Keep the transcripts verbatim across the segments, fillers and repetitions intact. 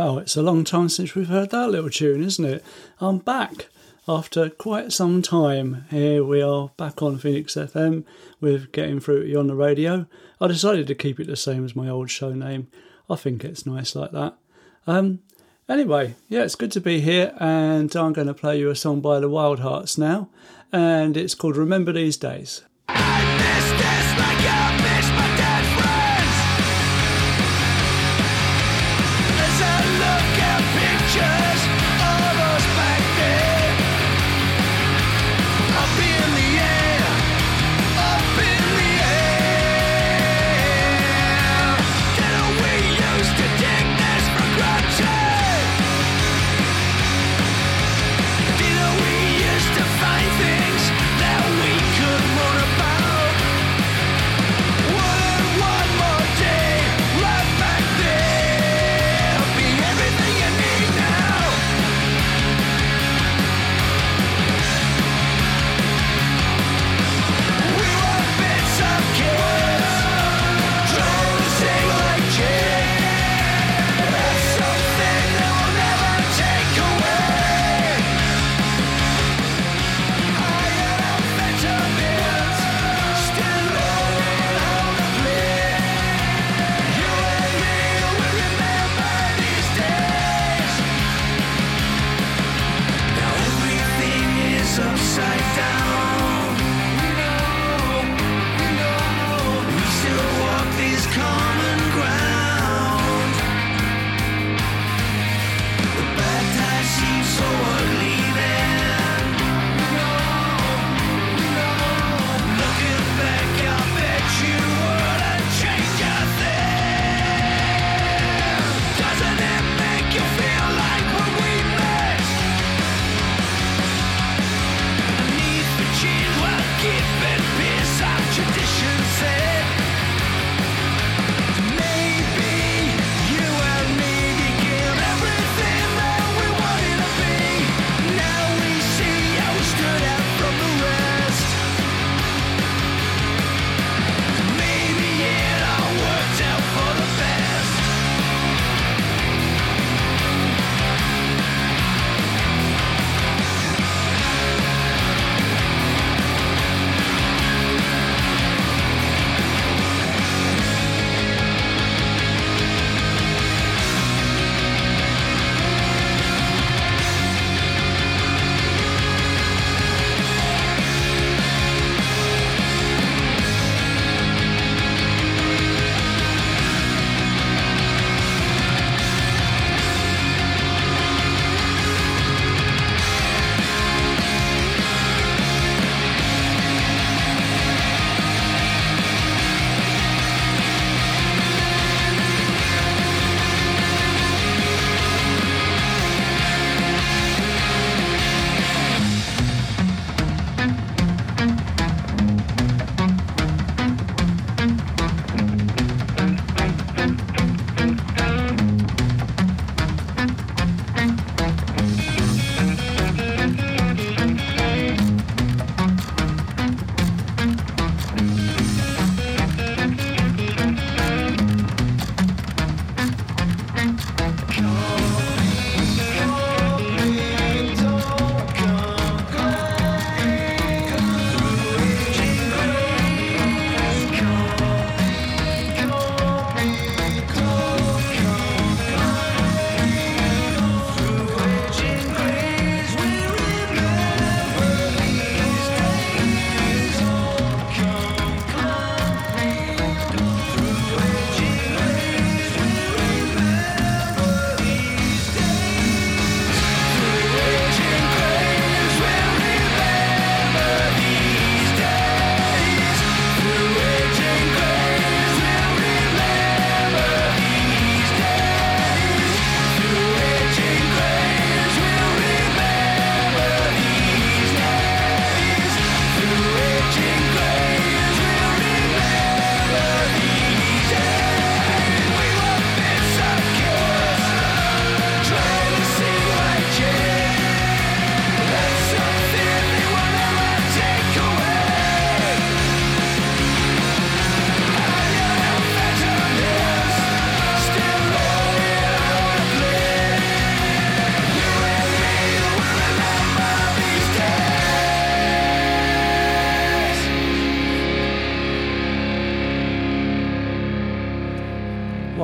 Wow, it's a long time since we've heard that little tune, isn't it? I'm back after quite some time. Here we are back on Phoenix F M with Getting Through to You on the radio. I decided to keep it the same as my old show name. I think it's nice like that. Um, anyway, yeah, it's good to be here, and I'm going to play you a song by the Wild Hearts now, and it's called Remember These Days. I miss this like I miss my dead friends. As I look at pictures of us back then, up in the air, up in the air. Didn't we used to take this for granted? Didn't we used to find things that we could motivate?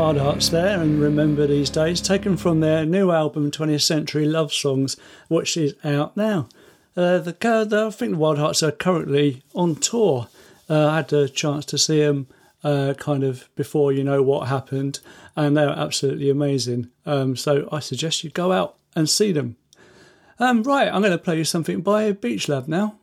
Wild Hearts there, and Remember These Days, taken from their new album twentieth Century Love Songs, which is out now. Uh, the, the I think the Wild Hearts are currently on tour. Uh, I had a chance to see them uh, kind of before You Know What Happened, and they're absolutely amazing. Um, so I suggest you go out and see them. Um, right, I'm going to play you something by Beach Lab now.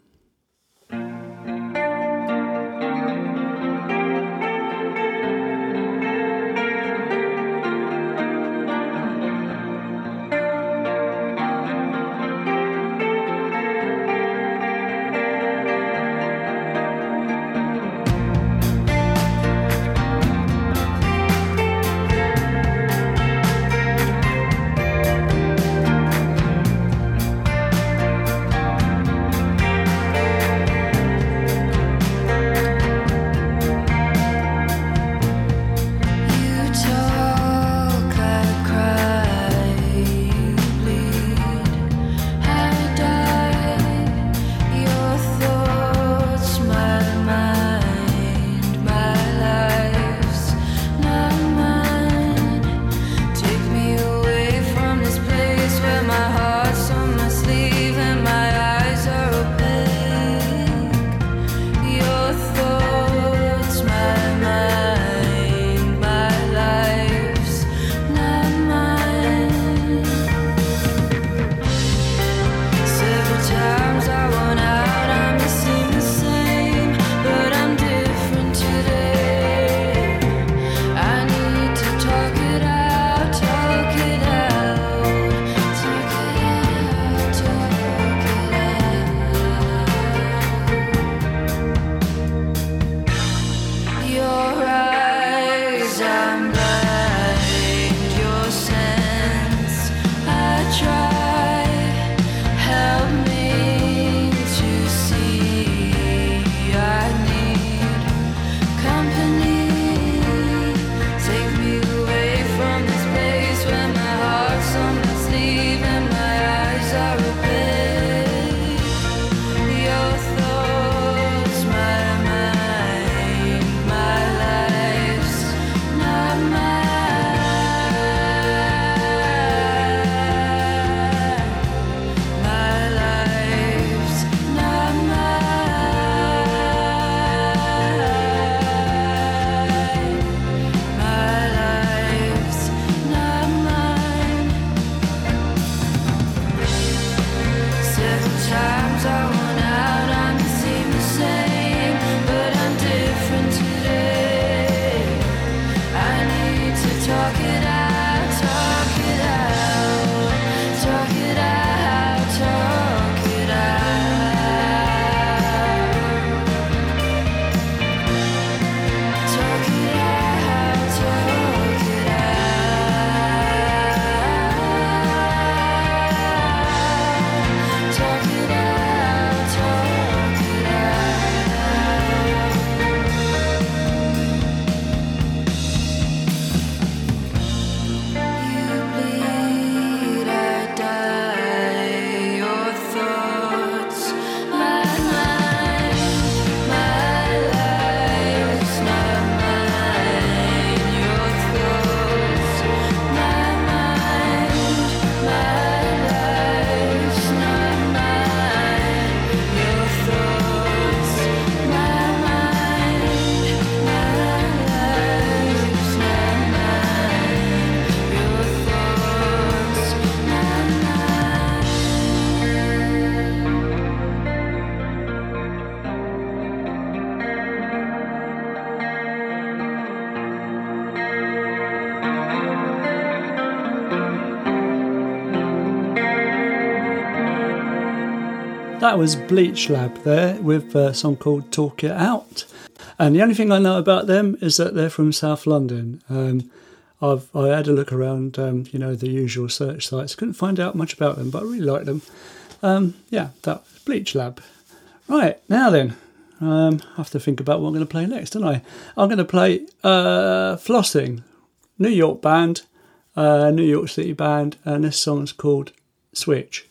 That was Bleach Lab there with a song called Talk It Out. And the only thing I know about them is that they're from South London. Um, I've I had a look around, um, you know, the usual search sites. Couldn't find out much about them, but I really like them. Um, yeah, that was Bleach Lab. Right, now then, um, I have to think about what I'm going to play next, don't I? I'm going to play uh, Flossing, New York band, uh, New York City band, and this song's called Switch.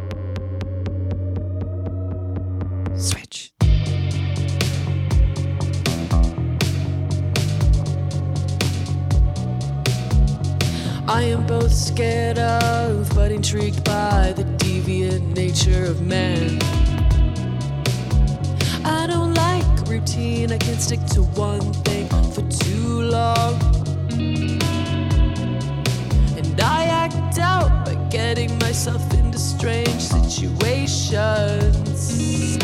Switch. both scared of, but intrigued by the deviant nature of man. I don't like routine, I can't stick to one thing for too long. And I act out by getting myself into strange situations.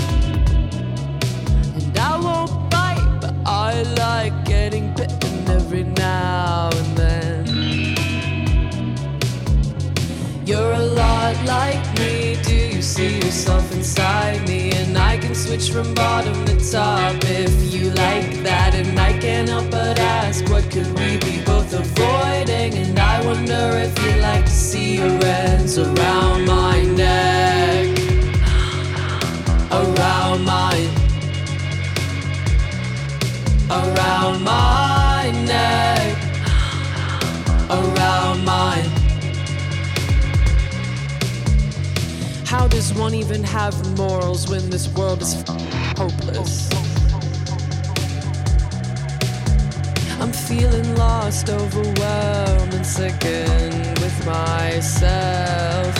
And I won't bite, but I like getting bitten every now and then. You're a lot like me, do you see yourself inside me? And I can switch from bottom to top if you like that. And I can't help but ask, what could we be both avoiding? And I wonder if you'd like to see your hands around my neck, around mine, around my neck, around mine. How does one even have morals when this world is f- hopeless? I'm feeling lost, overwhelmed, and sickened with myself.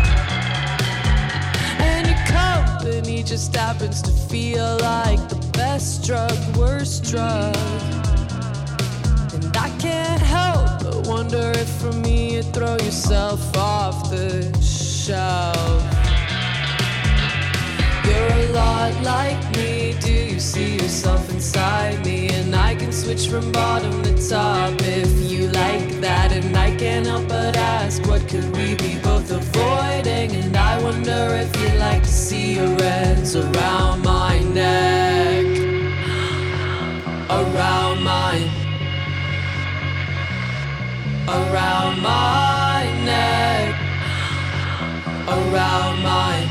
And your company just happens to feel like the best drug, worst drug. And I can't help but wonder if for me you throw yourself off the shelf. You're a lot like me, do you see yourself inside me? And I can switch from bottom to top if you like that. And I can't help but ask, what could we be both avoiding? And I wonder if you'd like to see your hands around my neck, around mine, around my neck, around mine.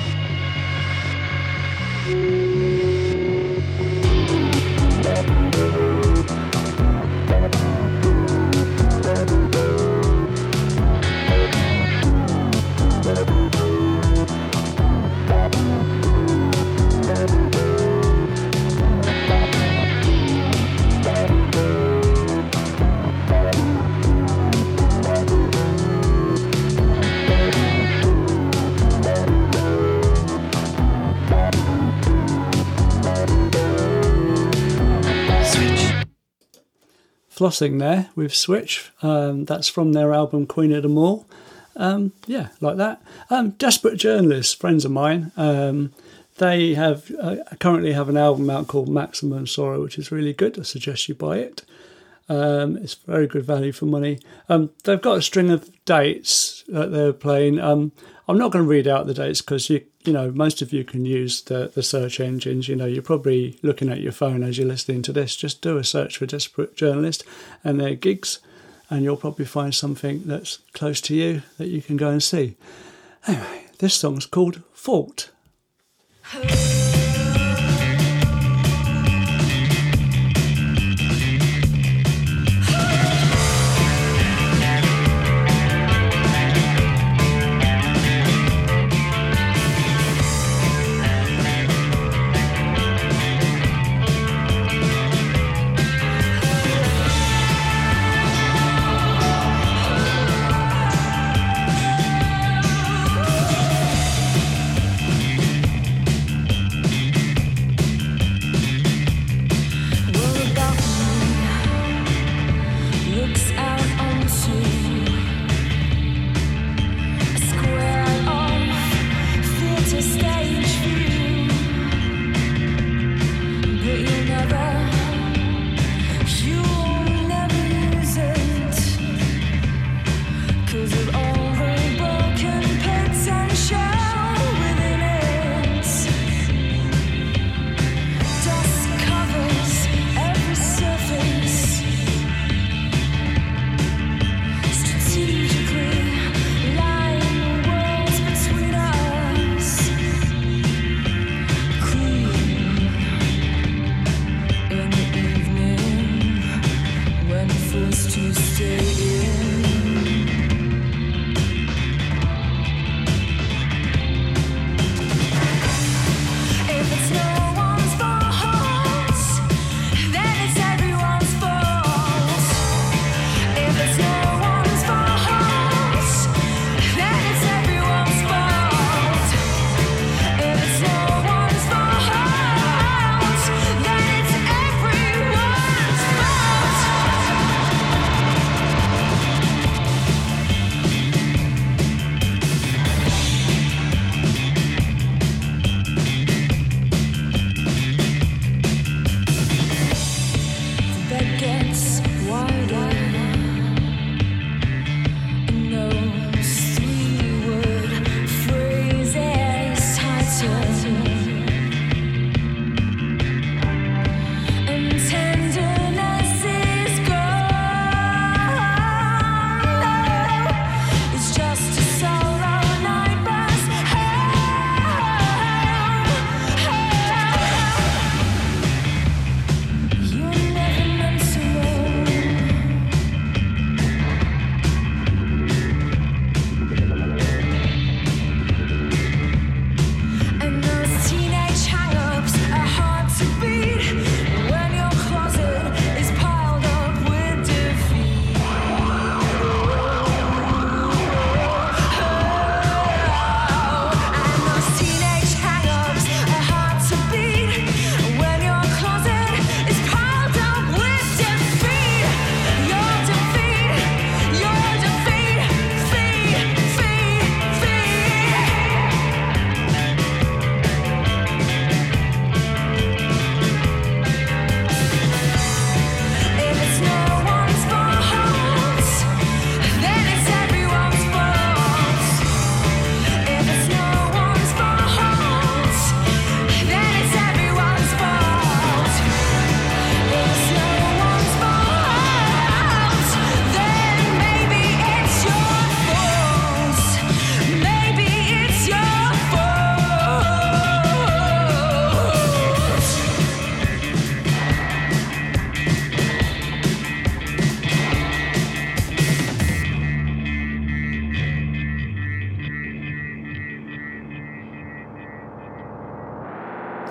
Flossing there with Switch. Um, that's from their album Queen of the Mall. Um, yeah, like that. Um, Desperate Journalists, friends of mine. Um, they have uh, currently have an album out called Maximum Sorrow, which is really good. I suggest you buy it. Um, it's very good value for money. Um, they've got a string of dates that they're playing. Um, I'm not going to read out the dates because you you know most of you can use the, the search engines. You know you're probably looking at your phone as you're listening to this. Just do a search for Desperate Journalist and their gigs, and you'll probably find something that's close to you that you can go and see. Anyway, this song's called Fault.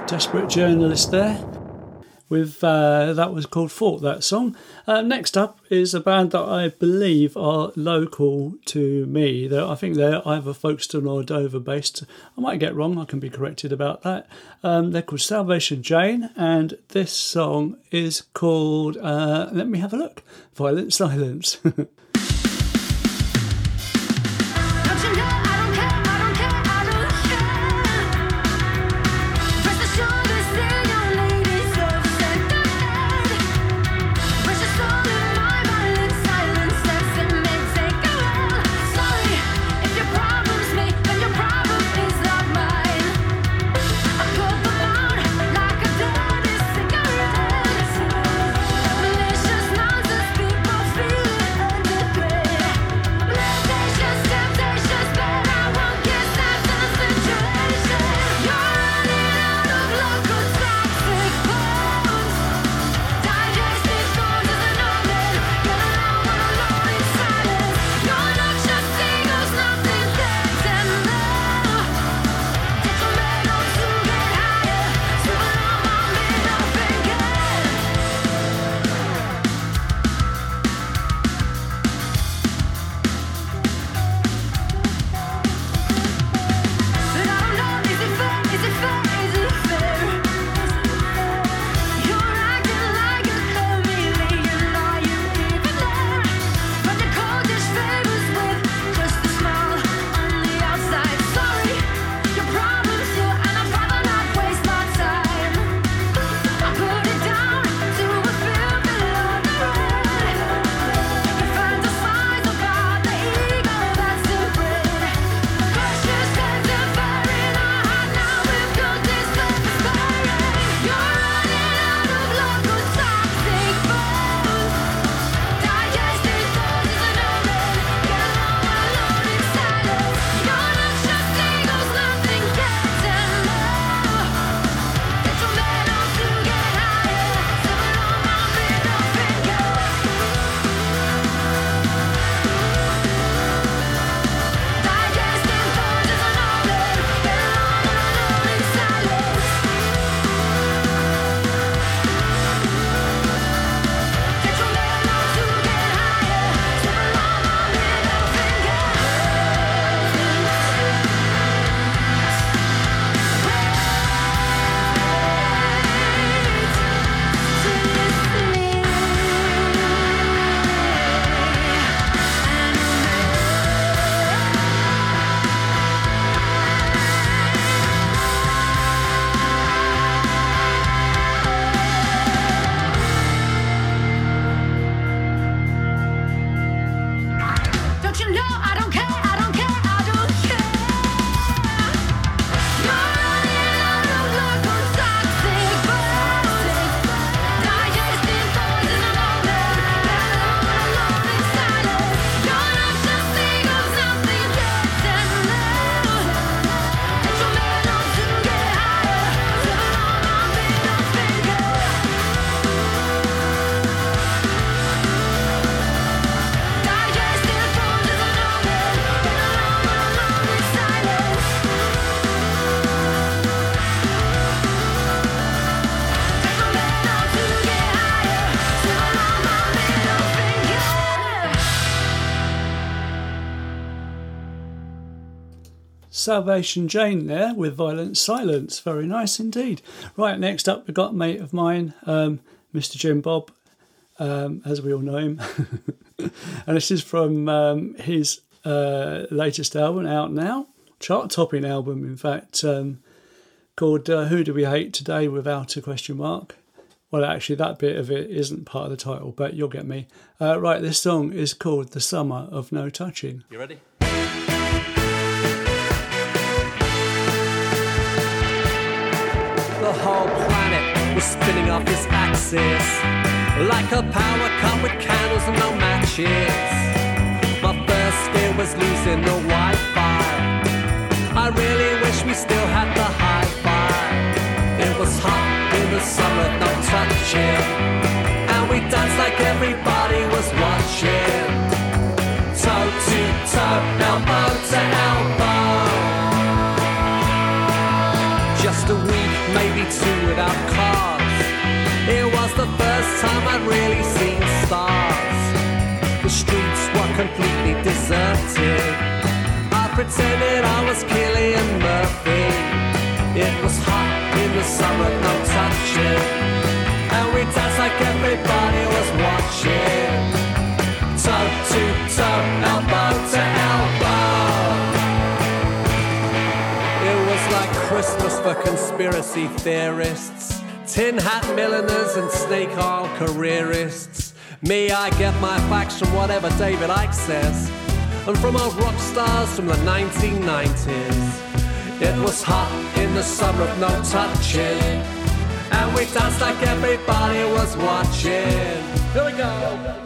Desperate Journalist there. With uh, that was called Fort, that song. Uh, next up is a band that I believe are local to me. They're, I think they're either Folkestone or Dover based. I might get wrong, I can be corrected about that. Um, they're called Salvation Jane, and this song is called, uh, let me have a look, Violent Silence. Salvation Jane there with Violent Silence. Very nice indeed. Right, next up we've got a mate of mine, um, Mister Jim Bob, um, as we all know him. And this is from um, his uh, latest album, out now, chart-topping album, in fact, um, called uh, Who Do We Hate Today Without a Question Mark. Well, actually, that bit of it isn't part of the title, but you'll get me. Uh, right, this song is called The Summer of No Touching. You ready? The whole planet was spinning off its axis like a power cut with candles and no matches. My first fear was losing the Wi-Fi. I really wish we still had the hi-fi. It was hot in the summer, no touching, and we danced like everybody was watching. Toe to toe, elbow to elbow. Just a week, maybe two without cars. It was the first time I'd really seen stars. The streets were completely deserted. I pretended I was Cillian Murphy. It was hot in the summer, no touching, and we danced like everybody was watching. Toe to toe, elbow to elbow. It was like Christmas for conspiracy theorists, tin hat milliners and snake oil careerists. Me, I get my facts from whatever David Icke says, and from old rock stars from the nineteen nineties. It was hot in the summer of no touching, and we danced like everybody was watching. Here we go.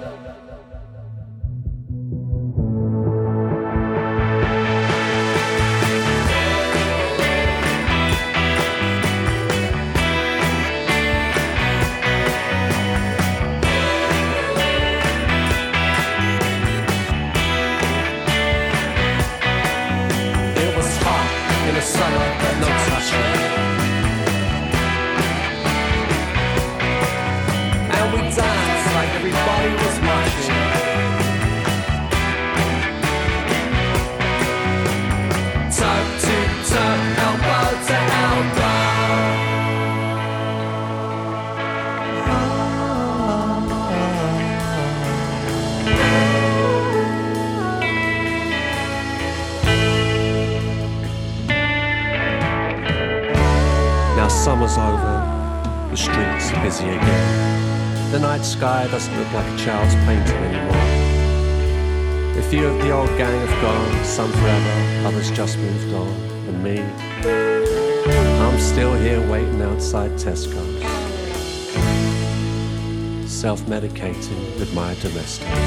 Summer, but no touching, and we danced like everybody was watching. Toe to toe, elbow to elbow. Now summer's over, the streets are busy again. The night sky doesn't look like a child's painting anymore. A few of the old gang have gone, some forever, others just moved on. And me, I'm still here waiting outside Tesco's, self-medicating with my domestics.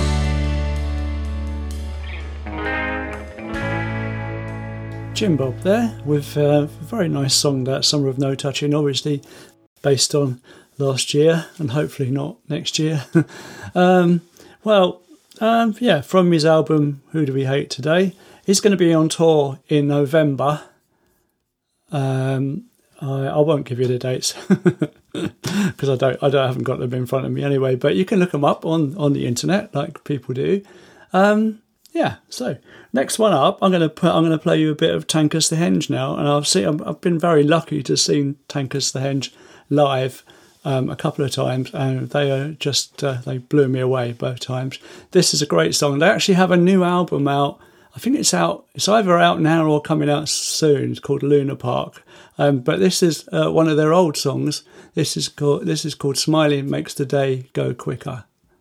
Jim Bob there with a very nice song, that Summer of No Touching, obviously based on last year and hopefully not next year. um, well, um, yeah, from his album Who Do We Hate Today. He's going to be on tour in November. Um, I, I won't give you the dates because I don't, I don't, I haven't got them in front of me anyway. But you can look them up on, on the internet like people do. Um, Yeah, so next one up, I'm going to put, I'm going to play you a bit of Tankus the Henge now, and I've seen, I've been very lucky to see Tankus the Henge live um, a couple of times, and they are just uh, they blew me away both times. This is a great song. They actually have a new album out. I think it's out. It's either out now or coming out soon. It's called Luna Park. Um, but this is uh, one of their old songs. This is called this is called Smiling Makes the Day Go Quicker.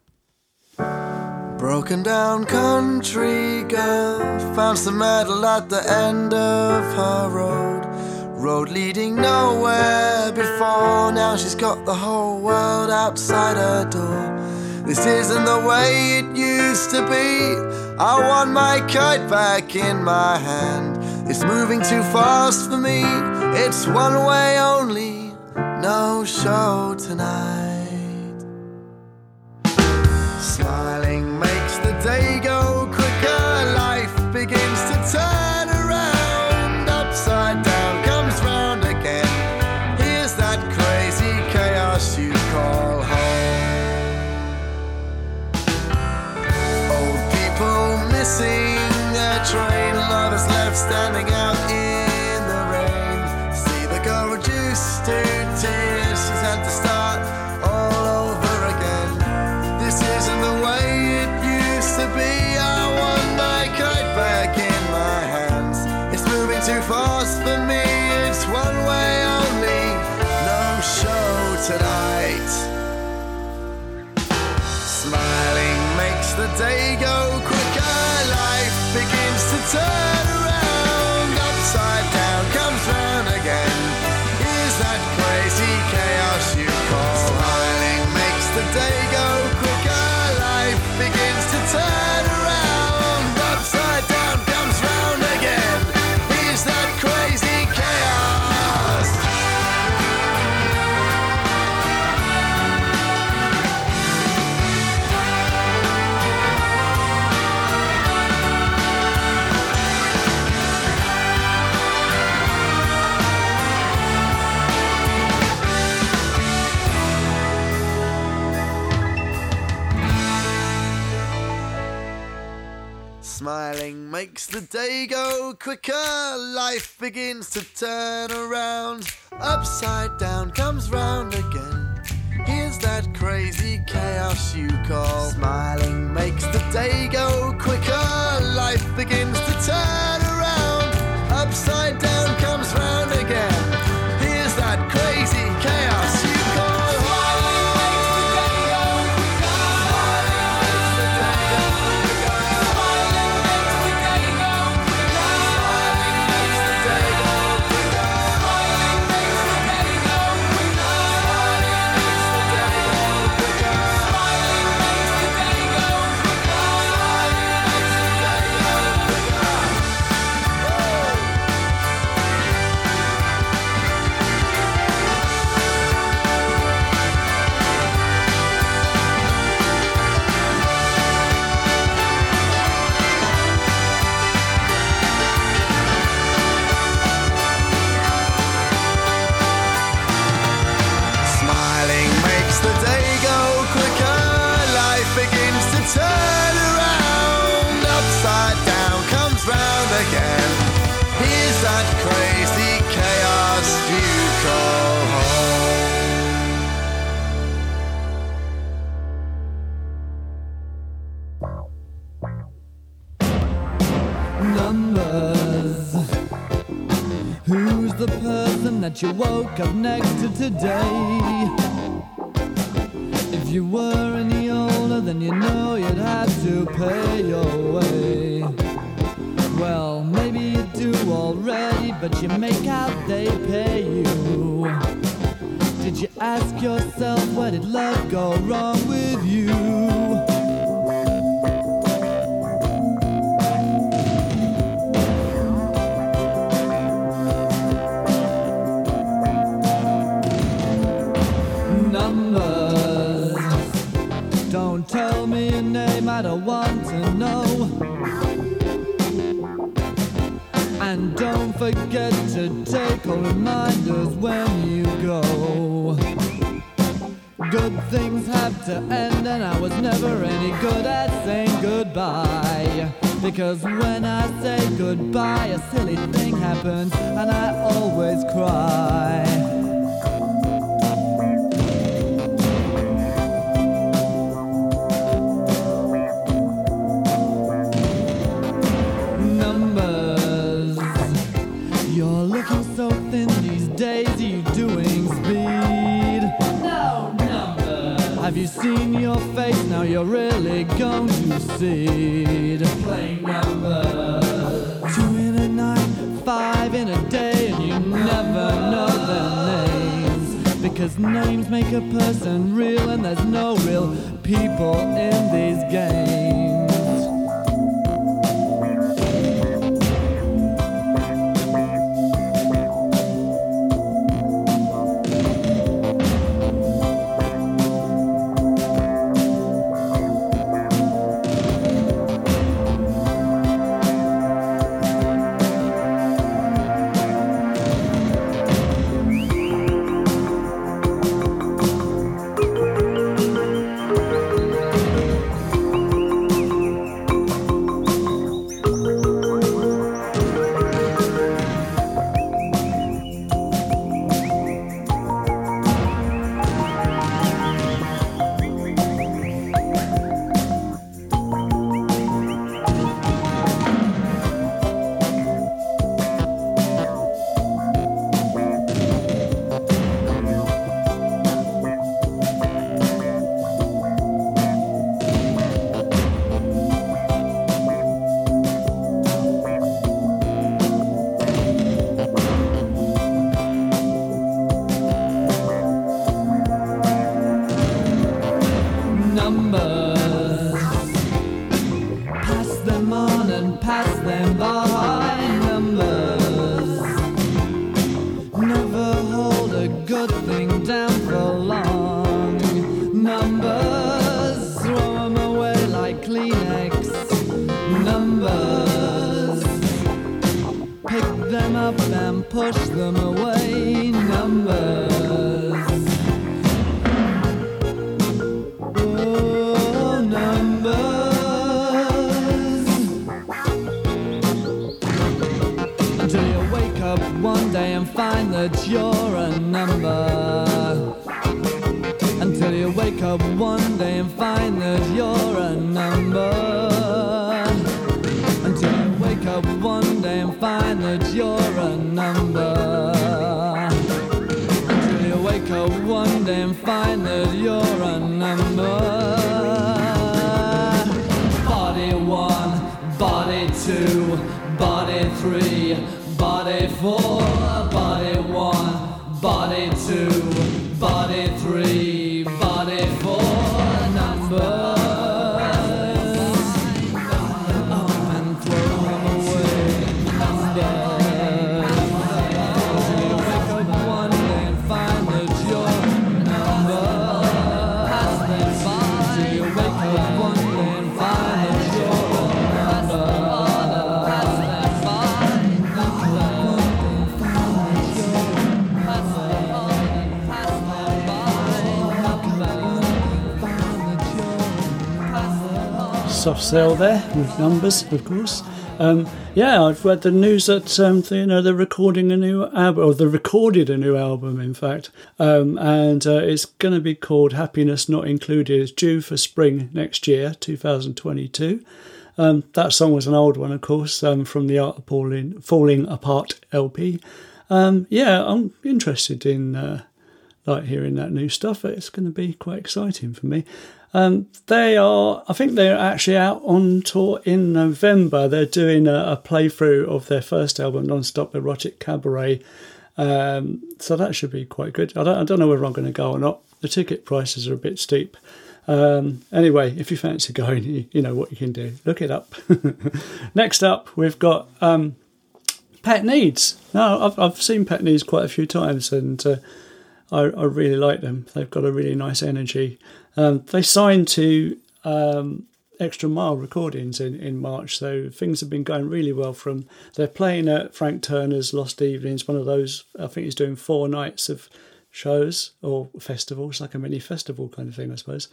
Broken down country girl found some metal at the end of her road. Road leading nowhere before. Now she's got the whole world outside her door. This isn't the way it used to be. I want my kite back in my hand. It's moving too fast for me. It's one way only. No show tonight. Smiling makes the day go quicker. Life begins to turn around. Upside down comes round again. Here's that crazy chaos you call home. Old people missing their train. Lovers left standing out in the rain. See the girl reduced to tears. She's had to start Smiling makes the day go quicker, life begins to turn around. Upside down comes round again, here's that crazy chaos you call. Smiling makes the day go quicker, life begins to turn around. Upside down comes round again, here's that crazy chaos you call. Turn around, upside down comes round again, here's that crazy chaos you call home. Numbers. Who's the person that you woke up next to today? If you were any older, then you know you'd have to pay your way. Well, maybe you do already, but you make out they pay you. Did you ask yourself, where did love go wrong with you? Don't tell me your name, I don't want to know. And don't forget to take all reminders when you go. Good things have to end, and I was never any good at saying goodbye. Because when I say goodbye, a silly thing happens, and I always cry. So thin these days, are you doing speed? No number. Have you seen your face? Now you're really going to see. Plain numbers. Two in a night, five in a day, and you never know their names. Because names make a person real, and there's no real people in these games. Push them away, numbers. Oh, numbers. that you're a number. Until you wake up one day and find that you're a number. Until you wake up one day and find that you're a number. Until you wake up one day and find that you're a number. Body one, body two, body three, body four, body one, body two, body three, body four, number. Soft sell there with numbers, of course. Um, yeah, I've read the news that um, they, you know they're recording a new album, or they recorded a new album, in fact, um, and uh, it's going to be called Happiness Not Included. It's due for spring next year, two thousand twenty-two. Um, that song was an old one, of course, um, from the Art of Falling, Falling Apart L P. Um, yeah, I'm interested in uh, like hearing that new stuff. It's going to be quite exciting for me. Um, they are, I think they're actually out on tour in November. They're doing a, a playthrough of their first album, Non-Stop Erotic Cabaret. Um, so that should be quite good. I don't, I don't know whether I'm going to go or not. The ticket prices are a bit steep. Um, anyway, if you fancy going, you, you know what you can do. Look it up. Next up, we've got um, Pet Needs. Now, I've, I've seen Pet Needs quite a few times, and uh, I, I really like them. They've got a really nice energy. Um, they signed to um, Extra Mile Recordings in, in March, so things have been going really well for them. They're playing at Frank Turner's Lost Evenings, one of those, I think he's doing four nights of shows or festivals, like a mini festival kind of thing, I suppose.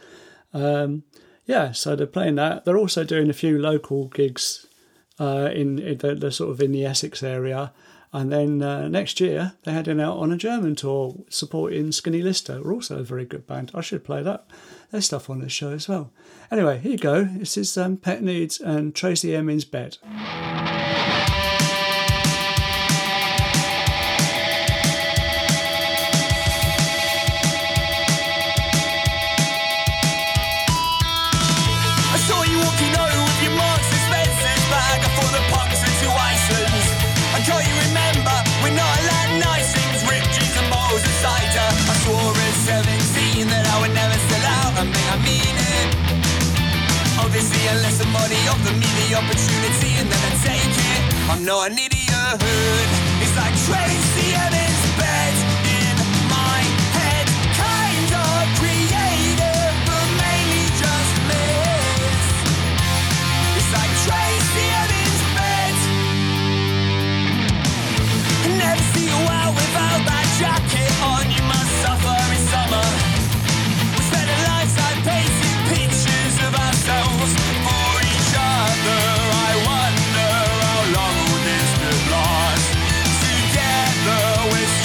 Um, yeah, so they're playing that. They're also doing a few local gigs uh, in, in the, the sort of in the Essex area. And then uh, next year, they're heading out on a German tour supporting Skinny Lister, who are also a very good band. I should play that. Their stuff on this show as well. Anyway, here you go. This is um, Pet Needs and Tracy Emin's Bed. I saw you walking over with your Marks and Spencer's bag. I thought the punks were two Icelands. And can't you remember when I had nice things, ripped jeans and bottles of cider? I swore at seventeen that I would never sell out, and I mean it. Obviously, unless somebody offered me the opportunity, and then I take it. I'm not an idiot. It's like Tracy Emin's bed in my head, kind of creative, but mainly just myths. It's like Tracy Emin's bed. Never see you out without that jacket on. You must suffer in summer. We spend a lifetime painting pictures of ourselves for each other. I wonder how long will this could last. Together we're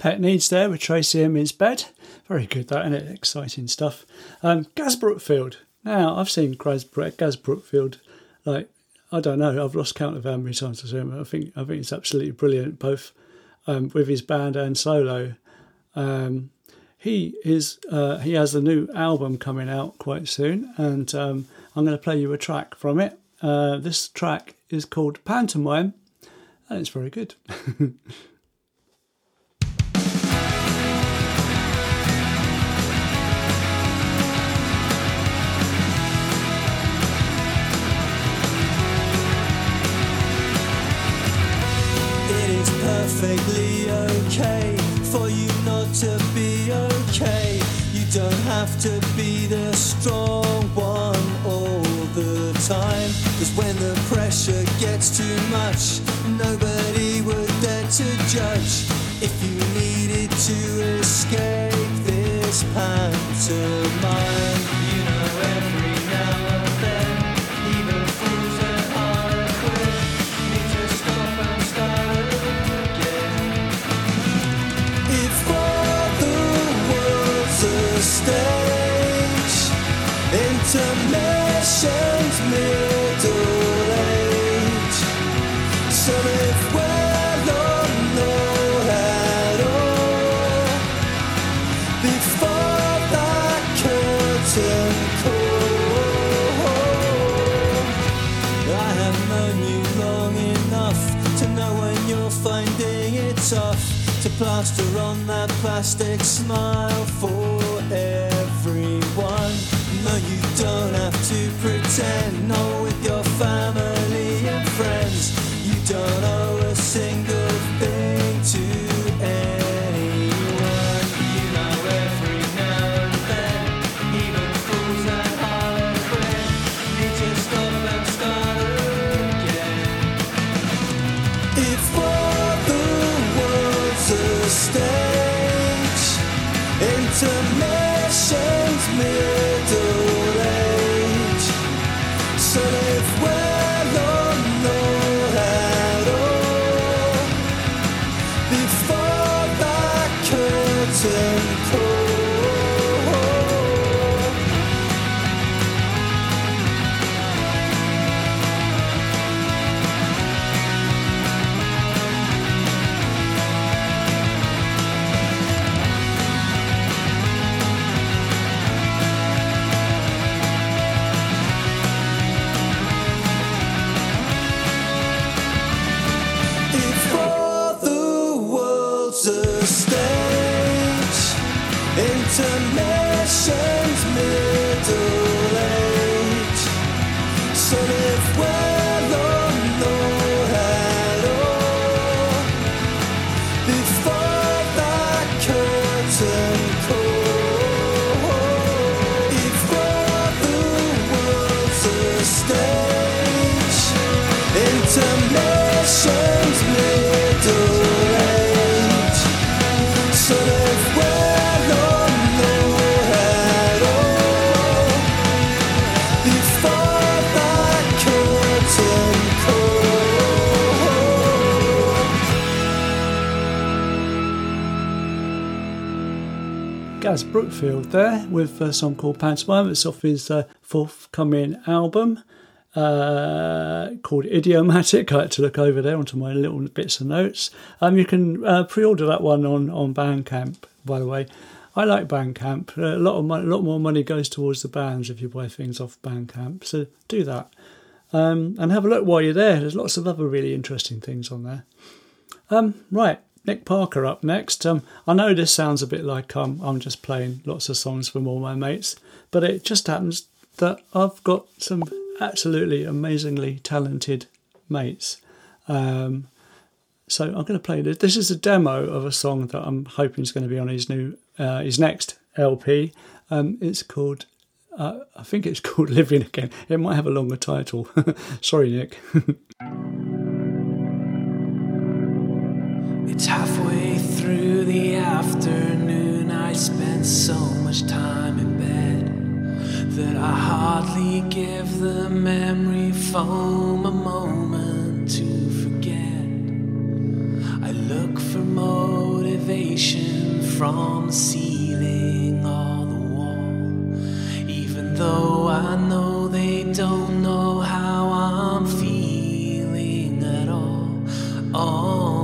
Pet Needs there with Tracy Emin's Bed. Very good, that, isn't it? Exciting stuff. Um, Gaz Brookfield. Now, I've seen Gaz, Gaz Brookfield, like, I don't know, I've lost count of how many times I've seen him. I think, I think it's absolutely brilliant, both um, with his band and solo. Um, he is uh, he has a new album coming out quite soon, and um, I'm going to play you a track from it. Uh, this track is called Pantomime, and it's very good. Perfectly okay for you not to be okay. You don't have to be the strong one all the time, 'cause when the pressure gets too much, nobody would dare to judge. If you needed to escape this pantomime, you know every now and then, even fools and harlequins need to stop and start. Stage, intermissions, middle age. So if well or not at all, before that curtain call, I have known you long enough to know when you're finding it tough to plaster on that plastic smile for everyone. No, you don't have to pretend. No, with your family and friends, you don't owe a single thing to anyone. You know every now and then, even fools and harlequins need to stop and start again. If all the world's a stage, intermissions, middle age. So if well or not at all, before that curtain call. Intermissions, middle age. So if well or not at all, before that curtain call. If all the world's a stage, intermissions, middle age. So if well or Gaz Brookfield there with a song called Pantomime. It's off his uh, forthcoming album uh, called Idiomatic. I had to look over there onto my little bits of notes. Um, you can uh, pre-order that one on, on Bandcamp, by the way. I like Bandcamp. A lot of money, a lot more money goes towards the bands if you buy things off Bandcamp. So do that. Um, and have a look while you're there. There's lots of other really interesting things on there. Um, right. Nick Parker up next. Um, I know this sounds a bit like um, I'm just playing lots of songs from all my mates, but it just happens that I've got some absolutely amazingly talented mates. Um, so I'm going to play this. This is a demo of a song that I'm hoping is going to be on his new, uh, his next L P. Um, it's called, uh, I think it's called Living Again. It might have a longer title. Sorry, Nick. It's halfway through the afternoon. I spent so much time in bed that I hardly give the memory foam a moment to forget. I look for motivation from the ceiling or the wall, even though I know they don't know how I'm feeling at all. Oh.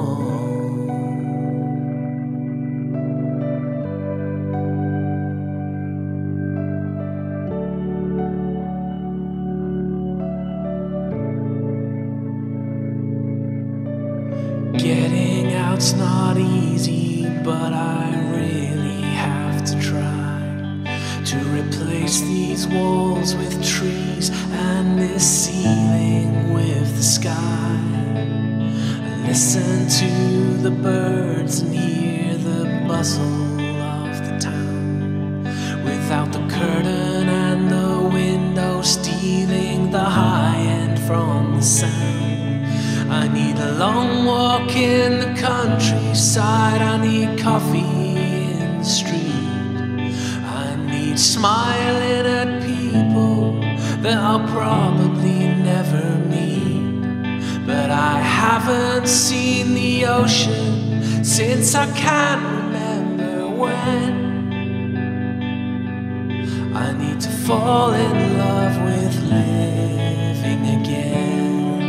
Getting out's not easy, but I really have to try to replace these walls with trees and this ceiling with the sky. Listen to the birds and hear the bustle of the town, without the curtain and the window stealing the high end from the sound. I need a long walk in the countryside, I need coffee in the street, I need smiling at people that I'll probably never meet. But I haven't seen the ocean since I can't remember when. I need to fall in love with living again.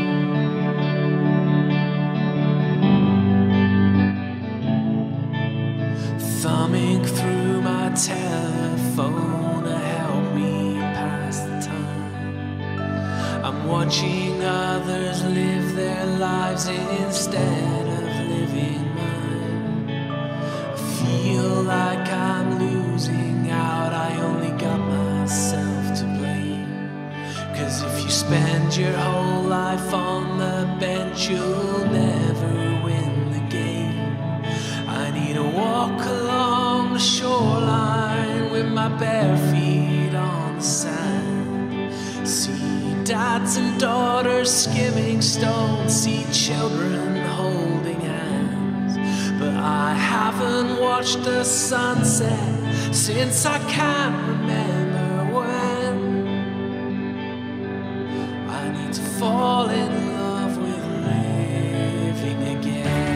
Thumbing through my telephone to help me pass the time. I'm watching others live their lives instead of living mine. I feel like I'm losing out, I only got myself to blame. Cause if you spend your whole life on the bench, you'll never win the game. I need to walk along the shoreline with my bare feet on the sand. See dads and daughters skimming stones, see children holding hands. But I haven't watched the sunset since I can't remember when. I need to fall in love with living again.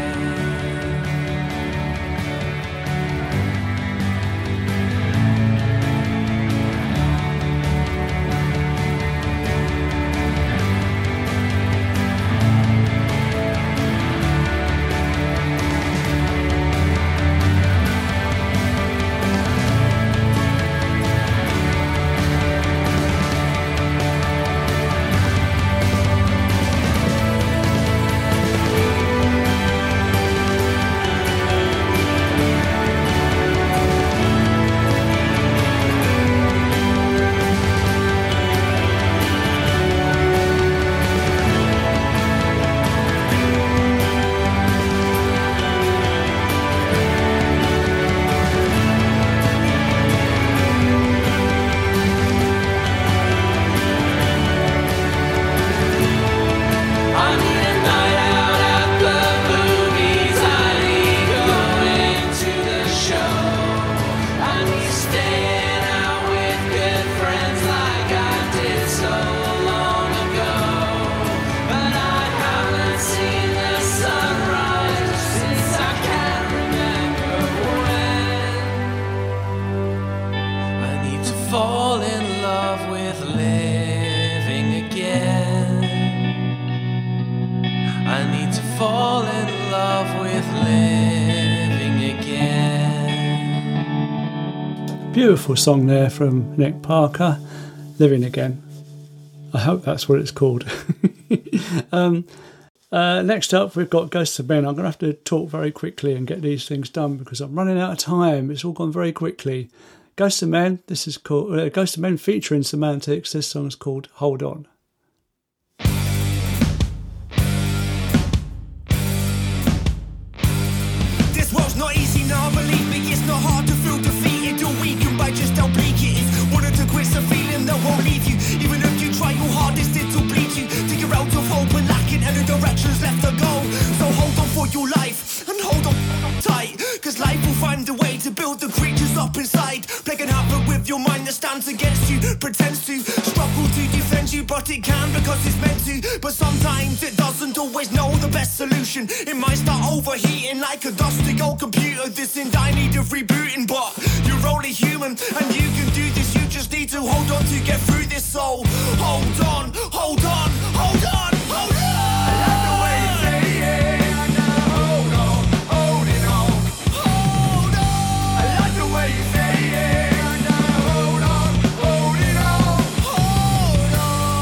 Fall in love with living again. I need to fall in love with living again. Beautiful song there from Nick Parker, Living Again. I hope that's what it's called. um, uh, next up, we've got Ghosts of Men. I'm going to have to talk very quickly and get these things done because I'm running out of time. It's all gone very quickly. Ghosts of Men, this is called uh, Ghosts of Men featuring Semantics. This song's called Hold On. This world's not easy now, believe me, it's not hard to feel defeated or weakened by just how bleak it is. Wanted to quit's a feeling that won't leave you, even if you try your hardest it'll bleed you. Till you're out of hope and lacking and the directions left to go. So hold on for your life and hold on tight, cause life will find a way to build the creatures up inside. Plaguing havoc with your mind that stands against you, pretends to struggle to defend you, but it can because it's meant to. But sometimes it doesn't always know the best solution. It might start overheating like a dusty old computer. This in die need of rebooting, but you're only human and you can do this. You just need to hold on to get through this. So hold on, hold on, hold on, hold on. I love the way you say yeah. Now hold on, holding on, hold on. I like the way you say yeah. Now hold on, holding on, hold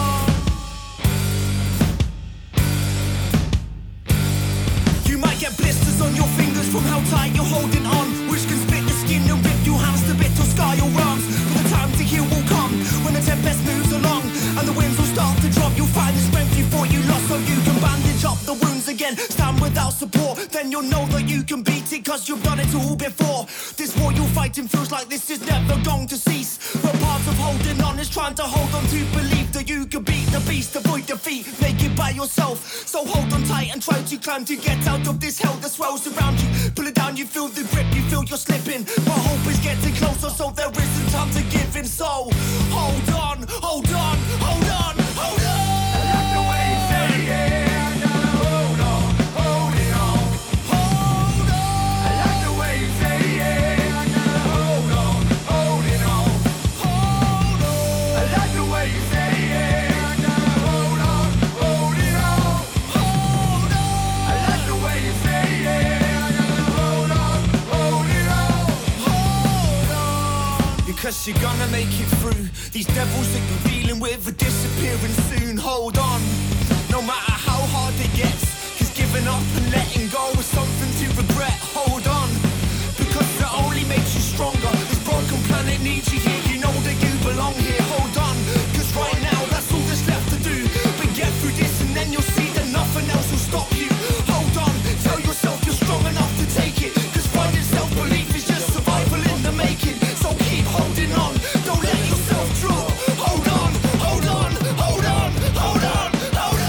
on. You might get blisters on your fingers from how tight you're holding on, which can split the skin and rip your hands to bits or scar your arms. But the time to heal will come when the tempest moves along and the winds will start to drop. You'll find the strength you thought you lost, so you can bandage up the wounds again. Stand without support, then you'll know that you can beat it, cause you've done it all before. This war you're fighting feels like this is never going to cease, but part of holding on is trying to hold on to believe that you can beat the beast, avoid defeat, make it by yourself. So hold on tight and try to climb to get out of this hell that swells around you. Pull it down, you feel the grip, you feel you're slipping, but hope is getting closer, so there isn't time to give in. So hold on, hold on, hold on, hold on. I like the way you say yeah. Now hold on, holding on, hold on. I like the way you say yeah. Now hold on, holding on, hold on. I like the way you say yeah. Now hold on, holding on, hold on. I like the way you say yeah. Now hold on, holding on, hold on. Because you're gonna make it through. These devils that you're dealing with are disappearing soon. Hold on, no matter how hard it gets, cause giving up and letting go is something to regret. Hold on, because it only makes you stronger. This broken planet needs you here, you know that you belong here. Hold on, cause right now that's all that's left to do. But get through this and then you'll see that nothing else will stop you. Hold on, tell yourself you're strong enough to take it, cause finding self-belief is just survival in the making. So keep holding on, don't let yourself drop. Hold on, hold on, hold on, hold on, hold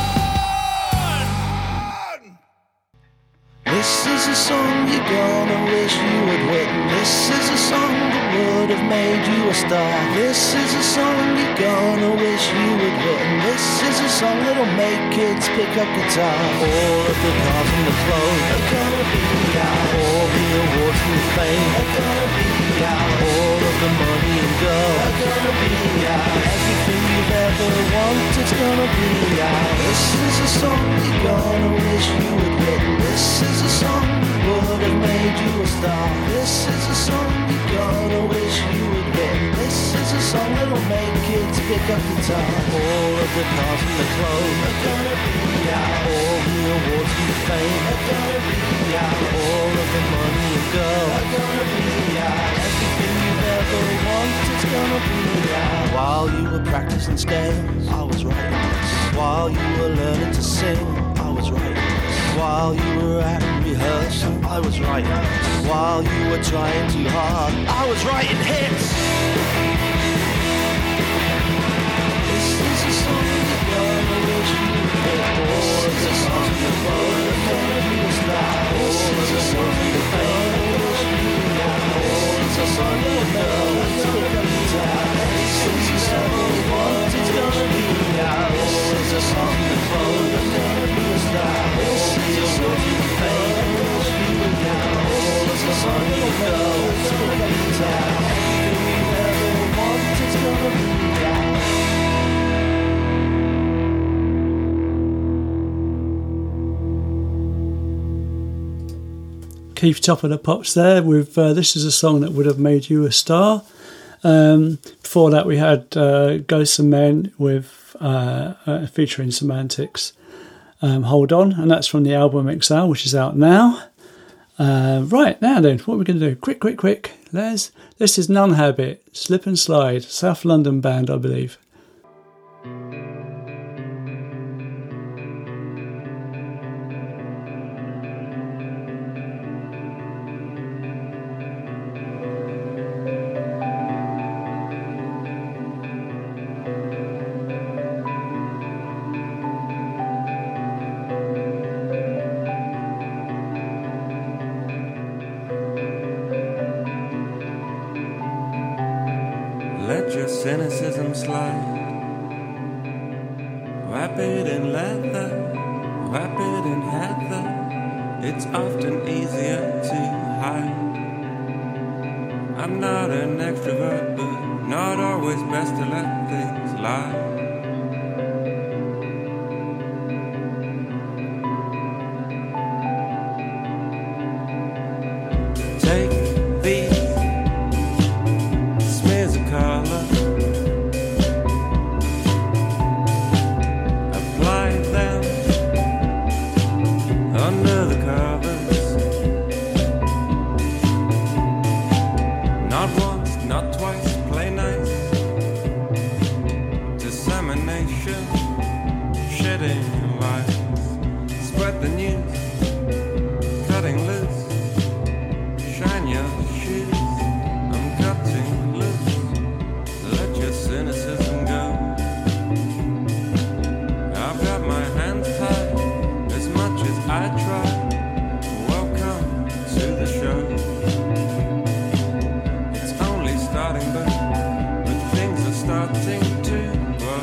on. This is a song you're gonna wish you had written. This is a song that would have made you a star. This is a song you're gonna wish you had written. This is a song that'll make kids pick up guitar. All of the cars and the clothes are gonna be out. All the awards and the fame are gonna be out. All of the money and gold are gonna be out. Everything you've ever wanted is gonna be out. This is a song you're gonna wish you had written. This is a song that would have made you a star. This is a song you're gonna wish you had written. This is a song that'll make kids pick up guitar. All of the cars and the clothes are gonna be out. All the awards and the fame are gonna be out. All of the money and gold are gonna be out. Everything you've ever wanted's gonna be out. While you were practicing scales, I was writing this. While you were learning to sing, I was writing this. While you were at rehearsal, I was writing this. While you were trying too hard, I was writing hits. This is a song you're gonna wish you had. This is a song you're gonna be a star. This is a song you're gonna wish you had. This is a song you know it's gonna be time. This is a song you want, it's gonna be out. This is a song you're gonna be a star. This is a song you fame, wish you had. This is a song you know it's gonna be time. Everything you ever want, it's gonna be out. Keith Top of the Pops there with uh, This Is a Song That Would Have Made You a Star. Um, before that we had uh, Ghosts and Men with uh, uh, featuring Semantics, um, Hold On, and that's from the album Exile, which is out now. Uh, right, now then, what are we going to do? Quick, quick, quick. Les, this is None Habit, Slip and Slide, South London band, I believe. let your cynicism slide. Wrap it in leather, wrap it in heather. It's often easier to hide. I'm not an extrovert, but not always best to let things lie. Take these smears of color, apply them under the covers. Not once, not twice, play nice. Dissemination, shedding lights. Spread the news, cutting loose. Shine your shoes, I'm cutting loose. Let your cynicism go. I've got my hands tied as much as I try. Welcome to the show. It's only starting, but, but things are starting to grow.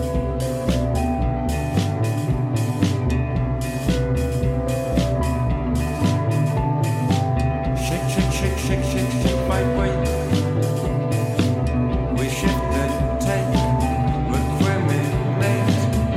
Shake, shake, shake, shake, shake, shake, wait, wait. We shift and take, recriminate.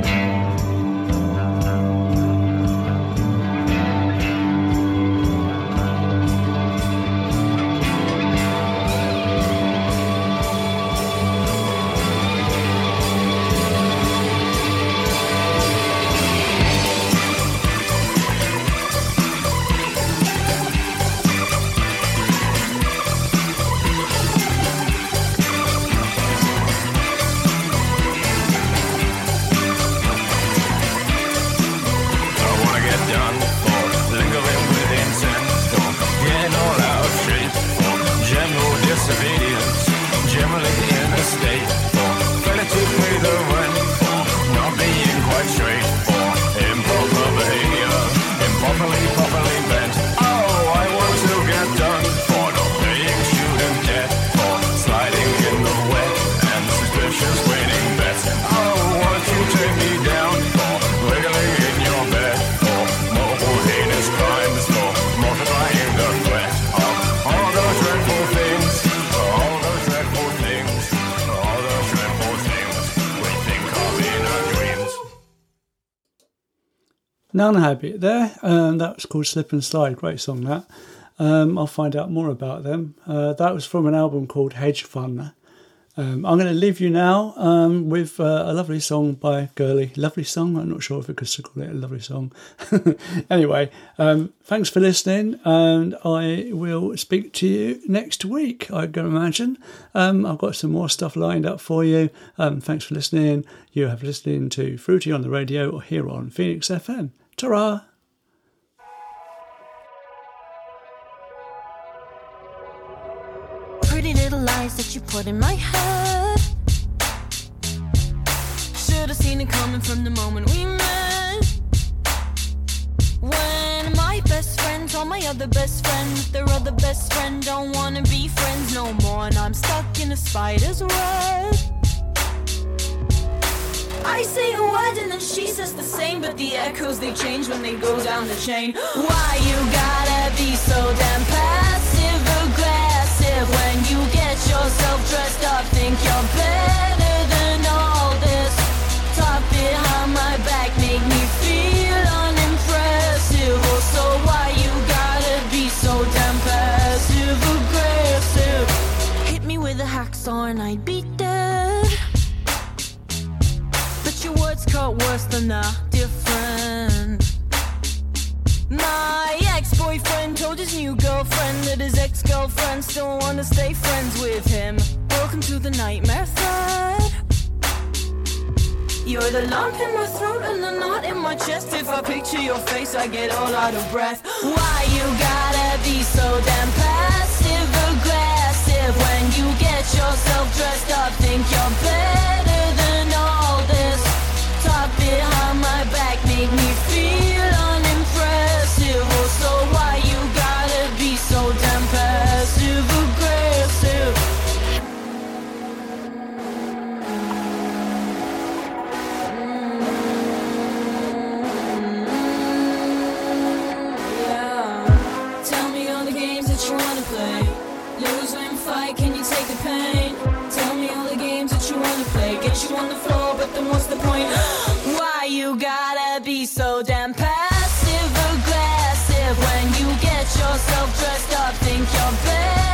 I wanna get done for lingering with intent, for getting all out of shape, for general disobedience, generally in a state, for failure to pay the rent, for not being quite straight, for improper behavior, improperly, properly bent. Oh, I want to get done for not paying student debt, for sliding in the wet and suspicious waiting bets. Oh, won't you take me down for wiggling in your bed, for mobile heinous crimes, for multiplying the threat of all those dreadful things, all those dreadful things, all those dreadful things we think of in our dreams. None Habit there, and that was called Slip and Slide. Great song, that. Um, I'll find out more about them. Uh, that was from an album called Hedge Fund. Um, I'm going to leave you now um, with uh, a lovely song by Girly. Lovely song. I'm not sure if I could still call it a lovely song. Anyway, um, thanks for listening, and I will speak to you next week, I can imagine. Um, I've got some more stuff lined up for you. Um, thanks for listening. You have listening to Fruity on the Radio or here on Phoenix F M. Ta-ra! Pretty little lies that you put in my head. Should have seen it coming from the moment we met. When my best friend told my other best friend their other best friend don't wanna be friends no more, and I'm stuck in a spider's web. I say a word and then she says the same, but the echoes they change when they go down the chain. Why you gotta be so damn passive aggressive when you get yourself dressed up? Think you're better than all this. Talk behind my back, make me feel unimpressive. Oh, so why you gotta be so damn passive aggressive? Hit me with a hacksaw and I'd be dead. But your words cut worse than a different. My ex-boyfriend told his new girlfriend that his ex-girlfriend still wanna stay friends with him. Welcome to the nightmare thread. You're the lump in my throat and the knot in my chest. If I picture your face, I get all out of breath. Why you gotta be so damn passive aggressive when you get yourself dressed up? Think you're better than all this. Talk behind my back, make me feel unimpressive. Oh, so why you gotta be so damn passive aggressive? push you on the floor, but then what's the point? Why you gotta be so damn passive aggressive when you get yourself dressed up, think you're better?